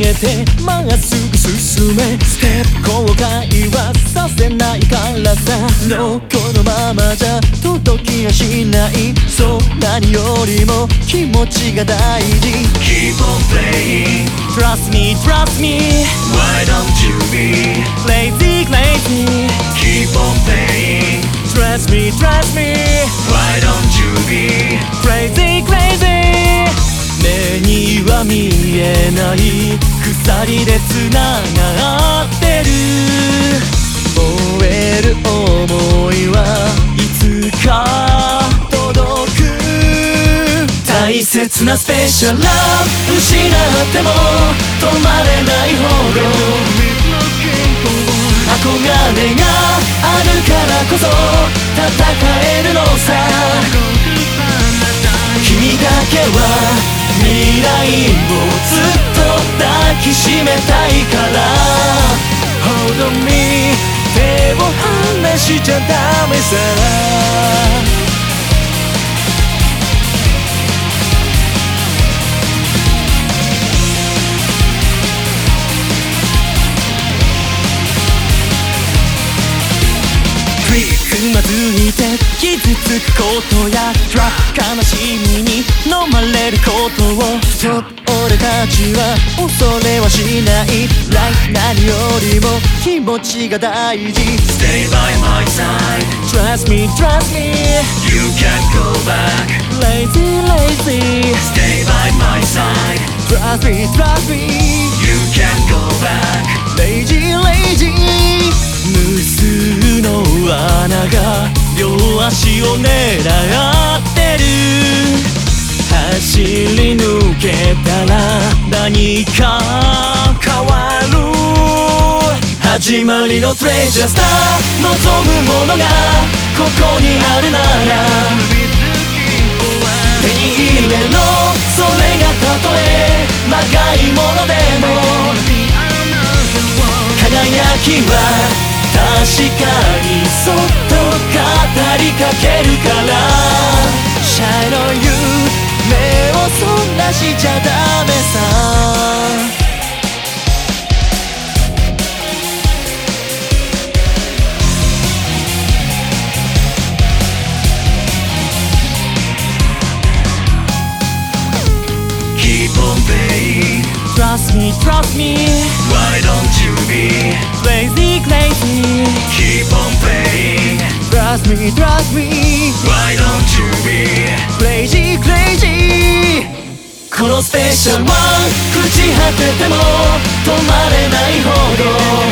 げてまっすぐ進めステップ後悔はさせないからさ No このままじゃ届きやしない、そう何よりも気持ちが大事。 Keep on playing, Trust me, trust me, why don't you be? lazy, lazy. Keep on playing, Trust me, trust me, why don't you be? crazy, crazy. 目には見えない鎖でつながってる、燃える想いはいつか届く。大切なスペシャルラブ失っても止まれないほど憧れがあるからこそ戦えるのさ。君だけは未来をずっと抱きしめたいから Hold on me 手を離しちゃダメさ。つまずいて傷つくことや悲しみに飲まれることを Stop 俺たちは恐れはしない Like 何よりも気持ちが大事。 Stay by my side, Trust me, trust me, you can't go back. lazy, lazy. Stay by my side, Trust me, trust me, you can't go back. lazy, lazy. 無数の穴が両足を狙ってる、走り抜けたら何か変わる。始まりのトレジャースター望むものがここにあるなら手に入れろ、それがたとえまがいものでも輝きは確かにそっと語りかけるから Shine on you 目をそらしちゃダメさ。 Keep on playing, Trust me, trust me, why don't you be? lazy, lazy. Keep on playing, Trust me, trust me, why don't you be? crazy, crazy. このスペシャルワン朽ち果てても止まれないほど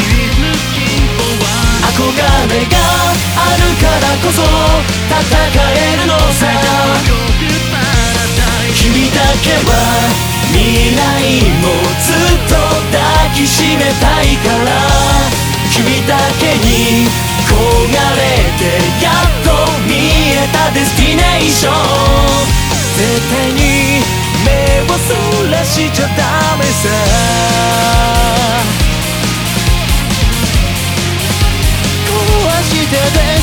憧れがあるからこそ戦えるのさ。君だけは未来もずっと抱きしめたいから、君だけに焦がれてやっと見えたデスティネーション。絶対に目をそらしちゃダメさ。壊してで